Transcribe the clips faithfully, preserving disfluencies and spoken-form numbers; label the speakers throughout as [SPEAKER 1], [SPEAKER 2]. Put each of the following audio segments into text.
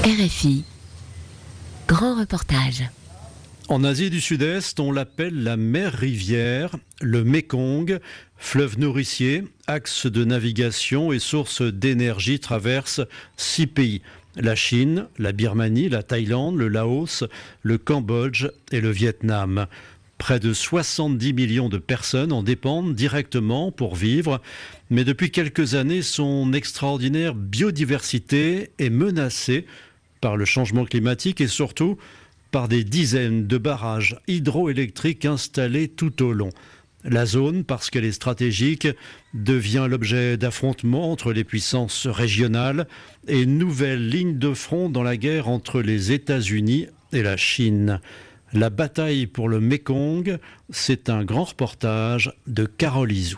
[SPEAKER 1] R F I, grand reportage.
[SPEAKER 2] En Asie du Sud-Est, on l'appelle la mer-rivière, le Mékong, fleuve nourricier, axe de navigation et source d'énergie, traverse six pays. La Chine, la Birmanie, la Thaïlande, le Laos, le Cambodge et le Vietnam. Près de soixante-dix millions de personnes en dépendent directement pour vivre. Mais depuis quelques années, son extraordinaire biodiversité est menacée par le changement climatique et surtout par des dizaines de barrages hydroélectriques installés tout au long. La zone, parce qu'elle est stratégique, devient l'objet d'affrontements entre les puissances régionales et nouvelle ligne de front dans la guerre entre les États-Unis et la Chine. La bataille pour le Mékong, c'est un grand reportage de Carole Izou.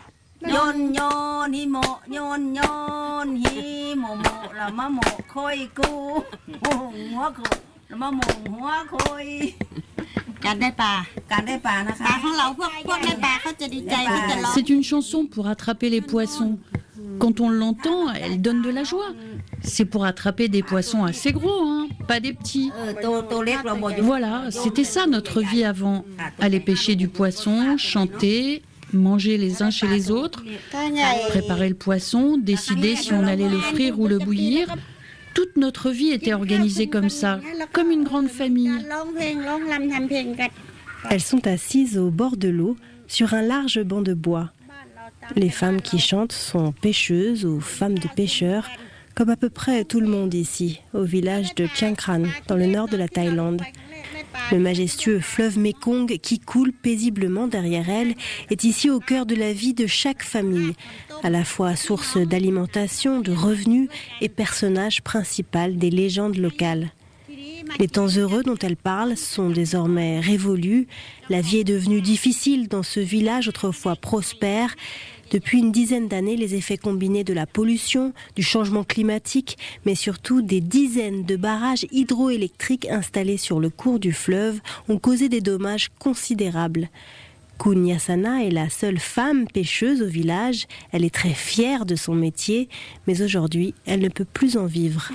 [SPEAKER 3] C'est une chanson pour attraper les poissons. Quand on l'entend, elle donne de la joie. C'est pour attraper des poissons assez gros, hein, pas des petits. Voilà, c'était ça notre vie avant. Aller pêcher du poisson, chanter, manger les uns chez les autres, préparer le poisson, décider si on allait le frire ou le bouillir. Toute notre vie était organisée comme ça, comme une grande famille.
[SPEAKER 4] Elles sont assises au bord de l'eau, sur un large banc de bois. Les femmes qui chantent sont pêcheuses ou femmes de pêcheurs, comme à peu près tout le monde ici, au village de Chiang Kran, dans le nord de la Thaïlande. Le majestueux fleuve Mékong qui coule paisiblement derrière elle est ici au cœur de la vie de chaque famille, à la fois source d'alimentation, de revenus et personnage principal des légendes locales. Les temps heureux dont elle parle sont désormais révolus. La vie est devenue difficile dans ce village autrefois prospère. Depuis une dizaine d'années, les effets combinés de la pollution, du changement climatique, mais surtout des dizaines de barrages hydroélectriques installés sur le cours du fleuve ont causé des dommages considérables. Kunyasana est la seule femme pêcheuse au village. Elle est très fière de son métier, mais aujourd'hui, elle ne peut plus en vivre.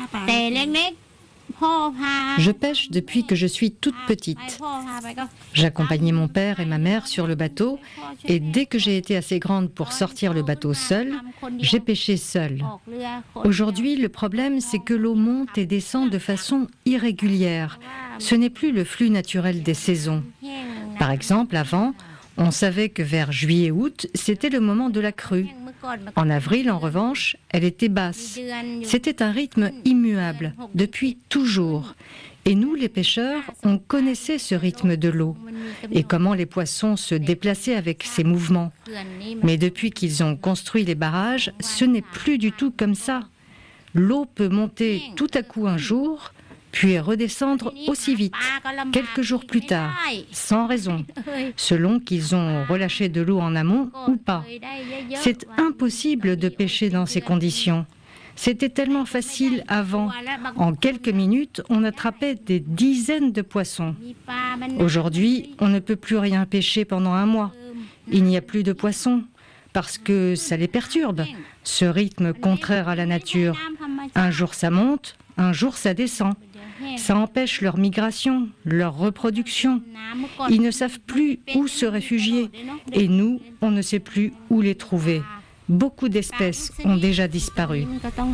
[SPEAKER 5] Je pêche depuis que je suis toute petite. J'accompagnais mon père et ma mère sur le bateau et dès que j'ai été assez grande pour sortir le bateau seule, j'ai pêché seule. Aujourd'hui, le problème, c'est que l'eau monte et descend de façon irrégulière. Ce n'est plus le flux naturel des saisons. Par exemple, avant, on savait que vers juillet-août, c'était le moment de la crue. En avril, en revanche, elle était basse. C'était un rythme immuable, depuis toujours. Et nous, les pêcheurs, on connaissait ce rythme de l'eau et comment les poissons se déplaçaient avec ces mouvements. Mais depuis qu'ils ont construit les barrages, ce n'est plus du tout comme ça. L'eau peut monter tout à coup un jour, puis redescendre aussi vite, quelques jours plus tard, sans raison, selon qu'ils ont relâché de l'eau en amont ou pas. C'est impossible de pêcher dans ces conditions. C'était tellement facile avant. En quelques minutes, on attrapait des dizaines de poissons. Aujourd'hui, on ne peut plus rien pêcher pendant un mois. Il n'y a plus de poissons, parce que ça les perturbe, ce rythme contraire à la nature. Un jour ça monte, un jour ça descend. Ça empêche leur migration, leur reproduction. Ils ne savent plus où se réfugier. Et nous, on ne sait plus où les trouver. Beaucoup d'espèces ont déjà disparu.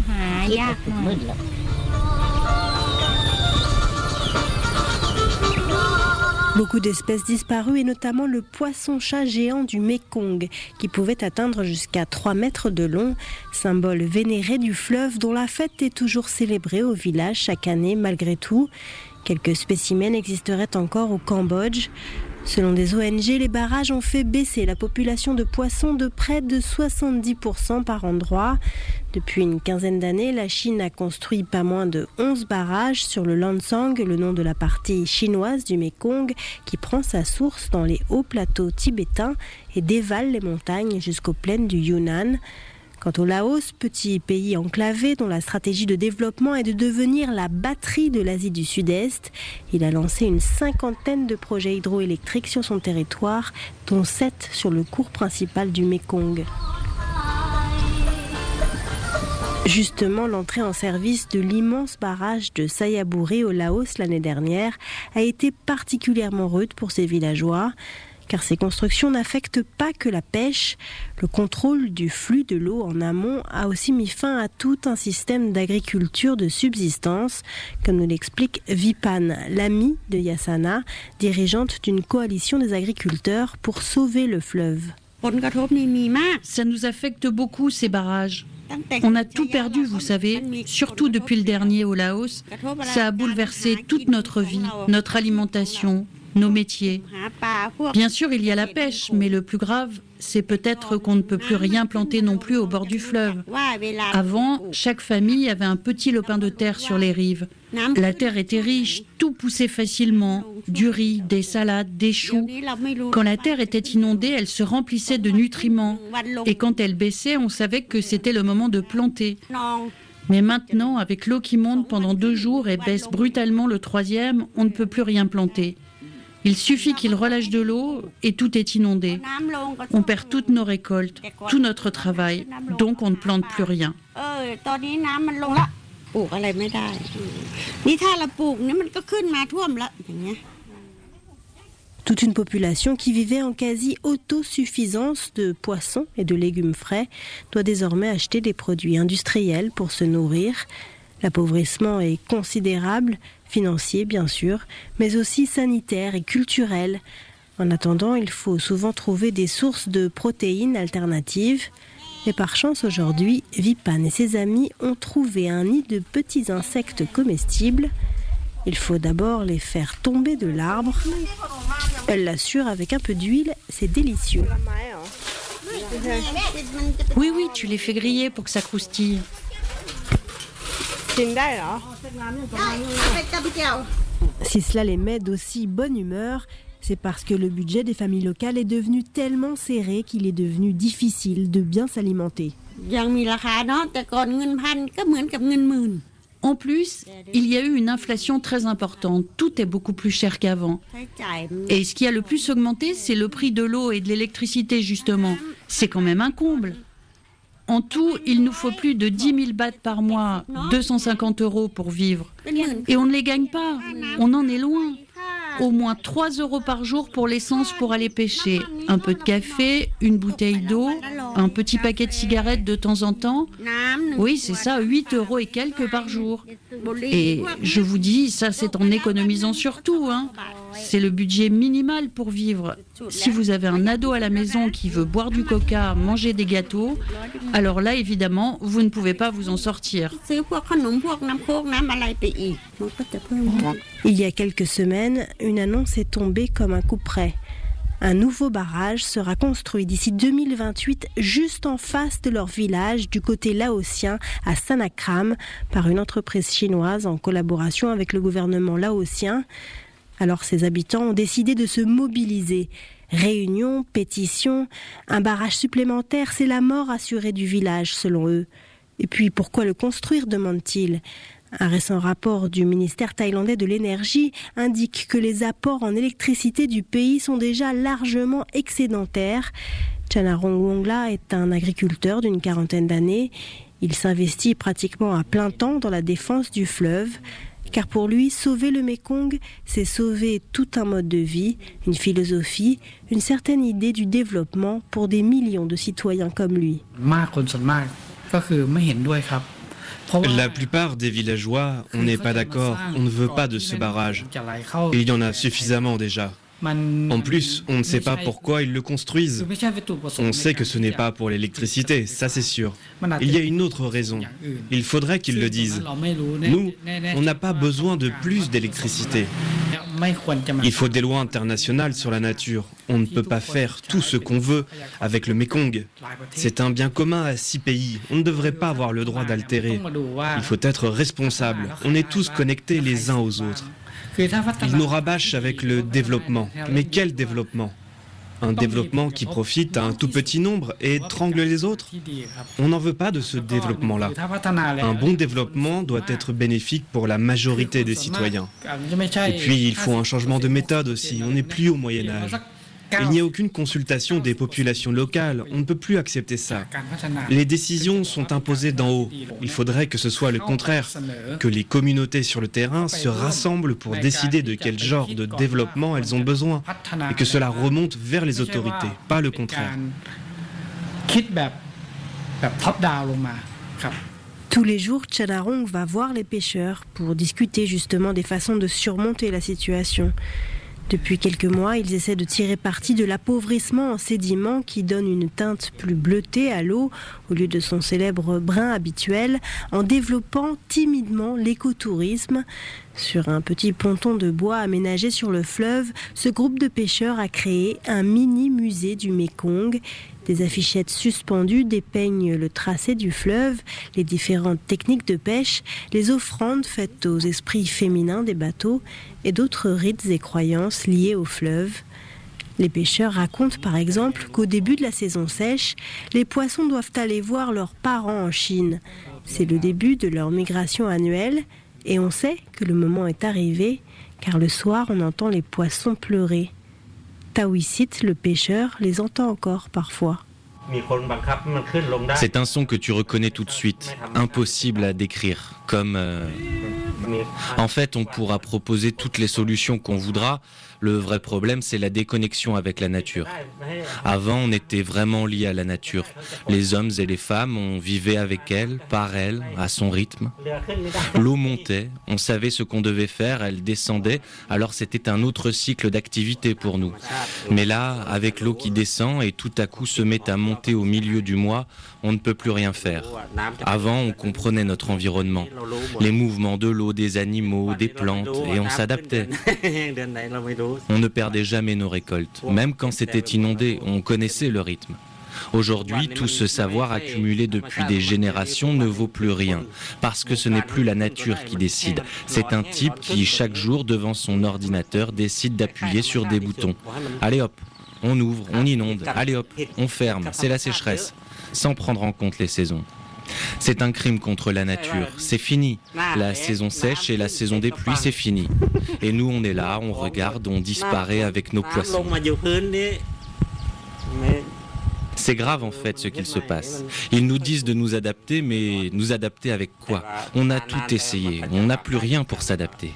[SPEAKER 4] Beaucoup d'espèces disparues et notamment le poisson-chat géant du Mékong qui pouvait atteindre jusqu'à trois mètres de long, symbole vénéré du fleuve dont la fête est toujours célébrée au village chaque année malgré tout. Quelques spécimens existeraient encore au Cambodge. Selon des O N G, les barrages ont fait baisser la population de poissons de près de soixante-dix pour cent par endroit. Depuis une quinzaine d'années, la Chine a construit pas moins de onze barrages sur le Lansang, le nom de la partie chinoise du Mékong, qui prend sa source dans les hauts plateaux tibétains et dévale les montagnes jusqu'aux plaines du Yunnan. Quant au Laos, petit pays enclavé dont la stratégie de développement est de devenir la batterie de l'Asie du Sud-Est, il a lancé une cinquantaine de projets hydroélectriques sur son territoire, dont sept sur le cours principal du Mékong. Justement, l'entrée en service de l'immense barrage de Xayaburi au Laos l'année dernière a été particulièrement rude pour ces villageois, car ces constructions n'affectent pas que la pêche. Le contrôle du flux de l'eau en amont a aussi mis fin à tout un système d'agriculture de subsistance, comme nous l'explique Vipan, l'amie de Yassana, dirigeante d'une coalition des agriculteurs pour sauver le fleuve.
[SPEAKER 3] Ça nous affecte beaucoup, ces barrages. On a tout perdu, vous savez, surtout depuis le dernier au Laos. Ça a bouleversé toute notre vie, notre alimentation, nos métiers. Bien sûr, il y a la pêche, mais le plus grave, c'est peut-être qu'on ne peut plus rien planter non plus au bord du fleuve. Avant, chaque famille avait un petit lopin de terre sur les rives. La terre était riche, tout poussait facilement, du riz, des salades, des choux. Quand la terre était inondée, elle se remplissait de nutriments. Et quand elle baissait, on savait que c'était le moment de planter. Mais maintenant, avec l'eau qui monte pendant deux jours et baisse brutalement le troisième, on ne peut plus rien planter. Il suffit qu'il relâche de l'eau et tout est inondé. On perd toutes nos récoltes, tout notre travail, donc on ne plante plus rien.
[SPEAKER 4] Toute une population qui vivait en quasi-autosuffisance de poissons et de légumes frais doit désormais acheter des produits industriels pour se nourrir. L'appauvrissement est considérable, financier bien sûr, mais aussi sanitaire et culturel. En attendant, il faut souvent trouver des sources de protéines alternatives. Et par chance aujourd'hui, Vipan et ses amis ont trouvé un nid de petits insectes comestibles. Il faut d'abord les faire tomber de l'arbre. Elle l'assure, avec un peu d'huile, c'est délicieux.
[SPEAKER 3] Oui, oui, tu les fais griller pour que ça croustille.
[SPEAKER 4] Si cela les met d'aussi bonne humeur, c'est parce que le budget des familles locales est devenu tellement serré qu'il est devenu difficile de bien s'alimenter.
[SPEAKER 3] En plus, il y a eu une inflation très importante. Tout est beaucoup plus cher qu'avant. Et ce qui a le plus augmenté, c'est le prix de l'eau et de l'électricité, justement. C'est quand même un comble. En tout, il nous faut plus de dix mille bahts par mois, deux cent cinquante euros pour vivre. Et on ne les gagne pas, on en est loin. Au moins trois euros par jour pour l'essence pour aller pêcher. Un peu de café, une bouteille d'eau, un petit paquet de cigarettes de temps en temps. Oui, c'est ça, huit euros et quelques par jour. Et je vous dis, ça c'est en économisant sur tout, hein. C'est le budget minimal pour vivre. Si vous avez un ado à la maison qui veut boire du coca, manger des gâteaux, alors là, évidemment, vous ne pouvez pas vous en sortir.
[SPEAKER 4] Il y a quelques semaines, une annonce est tombée comme un coup près. Un nouveau barrage sera construit d'ici deux mille vingt-huit, juste en face de leur village, du côté laotien, à Sanakram, par une entreprise chinoise en collaboration avec le gouvernement laotien. Alors ces habitants ont décidé de se mobiliser. Réunions, pétitions, un barrage supplémentaire, c'est la mort assurée du village selon eux. Et puis pourquoi le construire, demandent-ils ? Un récent rapport du ministère thaïlandais de l'énergie indique que les apports en électricité du pays sont déjà largement excédentaires. Chanarong Wongla est un agriculteur d'une quarantaine d'années. Il s'investit pratiquement à plein temps dans la défense du fleuve. Car pour lui, sauver le Mékong, c'est sauver tout un mode de vie, une philosophie, une certaine idée du développement pour des millions de citoyens comme lui.
[SPEAKER 6] La plupart des villageois, on n'est pas d'accord, on ne veut pas de ce barrage. Il y en a suffisamment déjà. En plus, on ne sait pas pourquoi ils le construisent. On sait que ce n'est pas pour l'électricité, ça c'est sûr. Il y a une autre raison. Il faudrait qu'ils le disent. Nous, on n'a pas besoin de plus d'électricité. Il faut des lois internationales sur la nature. On ne peut pas faire tout ce qu'on veut avec le Mékong. C'est un bien commun à six pays. On ne devrait pas avoir le droit d'altérer. Il faut être responsable. On est tous connectés les uns aux autres. Ils nous rabâchent avec le développement. Mais quel développement ? Un développement qui profite à un tout petit nombre et étrangle les autres ? On n'en veut pas de ce développement-là. Un bon développement doit être bénéfique pour la majorité des citoyens. Et puis, il faut un changement de méthode aussi. On n'est plus au Moyen-Âge. Il n'y a aucune consultation des populations locales. On ne peut plus accepter ça. Les décisions sont imposées d'en haut. Il faudrait que ce soit le contraire, que les communautés sur le terrain se rassemblent pour décider de quel genre de développement elles ont besoin et que cela remonte vers les autorités, pas le contraire.
[SPEAKER 4] Tous les jours, Chanarong va voir les pêcheurs pour discuter justement des façons de surmonter la situation. Depuis quelques mois, ils essaient de tirer parti de l'appauvrissement en sédiments qui donne une teinte plus bleutée à l'eau au lieu de son célèbre brun habituel en développant timidement l'écotourisme. Sur un petit ponton de bois aménagé sur le fleuve, ce groupe de pêcheurs a créé un mini-musée du Mékong. Des affichettes suspendues dépeignent le tracé du fleuve, les différentes techniques de pêche, les offrandes faites aux esprits féminins des bateaux et d'autres rites et croyances liés au fleuve. Les pêcheurs racontent par exemple qu'au début de la saison sèche, les poissons doivent aller voir leurs parents en Chine. C'est le début de leur migration annuelle et on sait que le moment est arrivé car le soir on entend les poissons pleurer. Tawisit, le pêcheur, les entend encore parfois.
[SPEAKER 7] C'est un son que tu reconnais tout de suite, impossible à décrire, comme... Euh... En fait, on pourra proposer toutes les solutions qu'on voudra. Le vrai problème, c'est la déconnexion avec la nature. Avant, on était vraiment liés à la nature. Les hommes et les femmes, on vivait avec elle, par elle, à son rythme. L'eau montait, on savait ce qu'on devait faire, elle descendait, alors c'était un autre cycle d'activité pour nous. Mais là, avec l'eau qui descend et tout à coup se met à monter au milieu du mois, on ne peut plus rien faire. Avant, on comprenait notre environnement, les mouvements de l'eau, des animaux, des plantes, et on s'adaptait. On ne perdait jamais nos récoltes. Même quand c'était inondé, on connaissait le rythme. Aujourd'hui, tout ce savoir accumulé depuis des générations ne vaut plus rien, parce que ce n'est plus la nature qui décide. C'est un type qui, chaque jour, devant son ordinateur, décide d'appuyer sur des boutons. Allez hop, on ouvre, on inonde, allez hop, on ferme, c'est la sécheresse, sans prendre en compte les saisons. C'est un crime contre la nature, c'est fini. La saison sèche et la saison des pluies, c'est fini. Et nous, on est là, on regarde, on disparaît avec nos poissons. C'est grave en fait ce qu'il se passe. Ils nous disent de nous adapter, mais nous adapter avec quoi? On a tout essayé, on n'a plus rien pour s'adapter.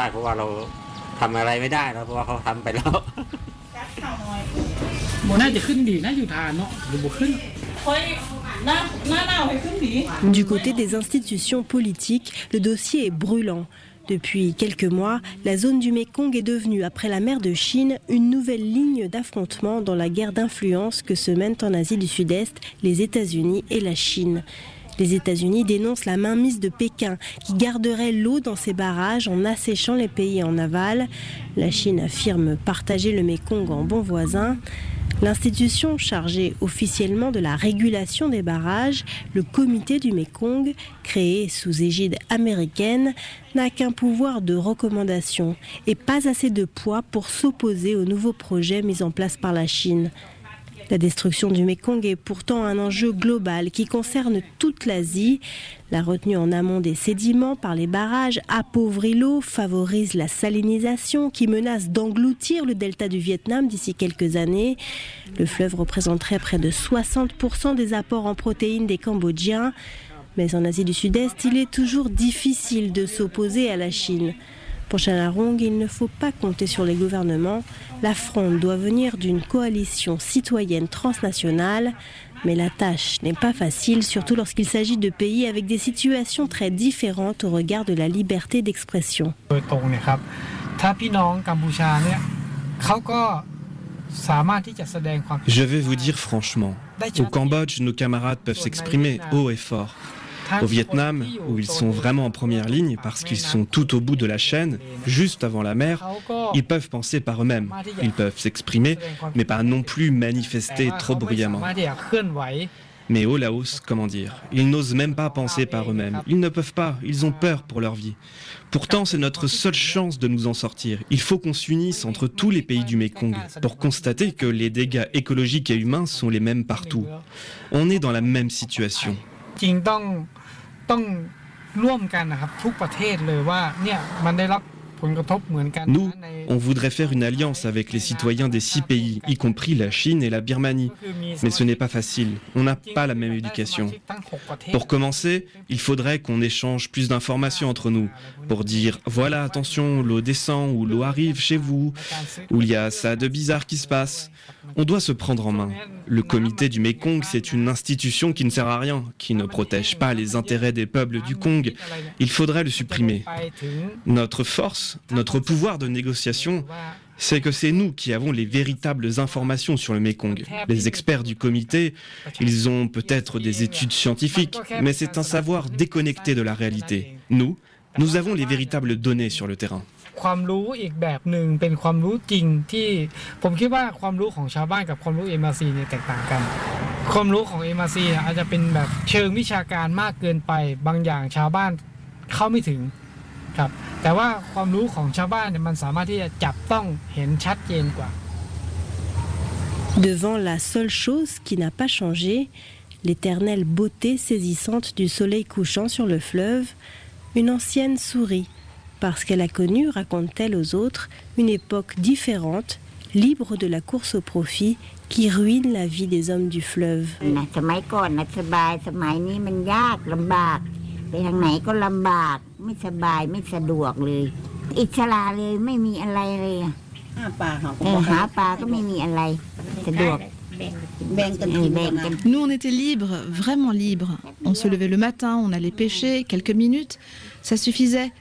[SPEAKER 4] Du côté des institutions politiques, le dossier est brûlant. Depuis quelques mois, la zone du Mékong est devenue, après la mer de Chine, une nouvelle ligne d'affrontement dans la guerre d'influence que se mènent en Asie du Sud-Est les États-Unis et la Chine. Les États-Unis dénoncent la mainmise de Pékin qui garderait l'eau dans ses barrages en asséchant les pays en aval. La Chine affirme partager le Mékong en bon voisin. L'institution chargée officiellement de la régulation des barrages, le comité du Mékong, créé sous égide américaine, n'a qu'un pouvoir de recommandation et pas assez de poids pour s'opposer aux nouveaux projets mis en place par la Chine. La destruction du Mékong est pourtant un enjeu global qui concerne toute l'Asie. La retenue en amont des sédiments par les barrages appauvrit l'eau, favorise la salinisation qui menace d'engloutir le delta du Vietnam d'ici quelques années. Le fleuve représenterait près de soixante pour cent des apports en protéines des Cambodgiens. Mais en Asie du Sud-Est, il est toujours difficile de s'opposer à la Chine. Pour Chanarong, il ne faut pas compter sur les gouvernements. La fronde doit venir d'une coalition citoyenne transnationale. Mais la tâche n'est pas facile, surtout lorsqu'il s'agit de pays avec des situations très différentes au regard de la liberté d'expression.
[SPEAKER 6] Je vais vous dire franchement, au Cambodge, nos camarades peuvent s'exprimer haut et fort. Au Vietnam, où ils sont vraiment en première ligne parce qu'ils sont tout au bout de la chaîne, juste avant la mer, ils peuvent penser par eux-mêmes. Ils peuvent s'exprimer, mais pas non plus manifester trop bruyamment. Mais au Laos, comment dire, ils n'osent même pas penser par eux-mêmes. Ils ne peuvent pas, ils ont peur pour leur vie. Pourtant, c'est notre seule chance de nous en sortir. Il faut qu'on s'unisse entre tous les pays du Mékong pour constater que les dégâts écologiques et humains sont les mêmes partout. On est dans la même situation. Nous, on voudrait faire une alliance avec les citoyens des six pays, y compris la Chine et la Birmanie. Mais ce n'est pas facile, on n'a pas la même éducation. Pour commencer, il faudrait qu'on échange plus d'informations entre nous, pour dire « voilà, attention, l'eau descend ou l'eau arrive chez vous, ou il y a ça de bizarre qui se passe ». On doit se prendre en main. Le comité du Mékong, c'est une institution qui ne sert à rien, qui ne protège pas les intérêts des peuples du Kong. Il faudrait le supprimer. Notre force, notre pouvoir de négociation, c'est que c'est nous qui avons les véritables informations sur le Mékong. Les experts du comité, ils ont peut-être des études scientifiques, mais c'est un savoir déconnecté de la réalité. Nous, nous avons les véritables données sur le terrain.
[SPEAKER 8] ความรู้อีกแบบหนึ่งเป็นความรู้จริงที่ผมคิดว่าความรู้ของชาวบ้านกับความรู้ เอ็ม อาร์ ซี เนี่ยแตกต่างกันความรู้ของ เอ็ม อาร์ ซี อาจจะเป็นแบบเชิงวิชาการมากเกินไปบางอย่างชาวบ้านเข้าไม่ถึงครับแต่ว่าความรู้ของชาวบ้านเนี่ยมันสามารถที่จะจับต้องเห็นชัดเจนกว่า
[SPEAKER 4] Devant la seule chose qui n'a pas changé, l'éternelle beauté saisissante du soleil couchant sur le fleuve, une ancienne sourit. Parce qu'elle a connu, raconte-t-elle aux autres, une époque différente, libre de la course au profit qui ruine la vie des hommes du fleuve.
[SPEAKER 9] Nous, on était libres, vraiment libres. On se levait le matin, on allait pêcher, quelques minutes, ça suffisait.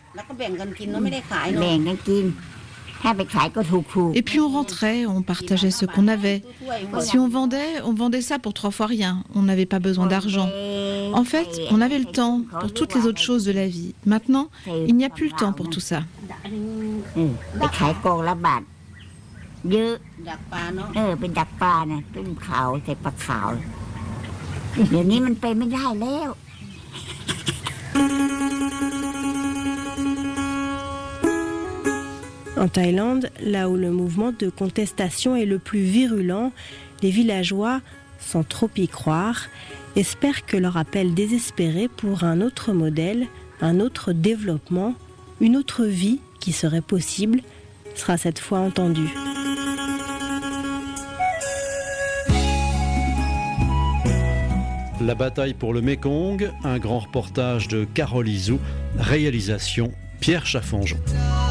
[SPEAKER 9] Et puis on rentrait, on partageait ce qu'on avait. Si on vendait, on vendait ça pour trois fois rien. On n'avait pas besoin d'argent. En fait, on avait le temps pour toutes les autres choses de la vie. Maintenant, il n'y a plus le temps pour tout ça.
[SPEAKER 4] En Thaïlande, là où le mouvement de contestation est le plus virulent, les villageois, sans trop y croire, espèrent que leur appel désespéré pour un autre modèle, un autre développement, une autre vie qui serait possible, sera cette fois entendu.
[SPEAKER 2] La bataille pour le Mékong, un grand reportage de Carole Izou, réalisation Pierre Chaffanjon.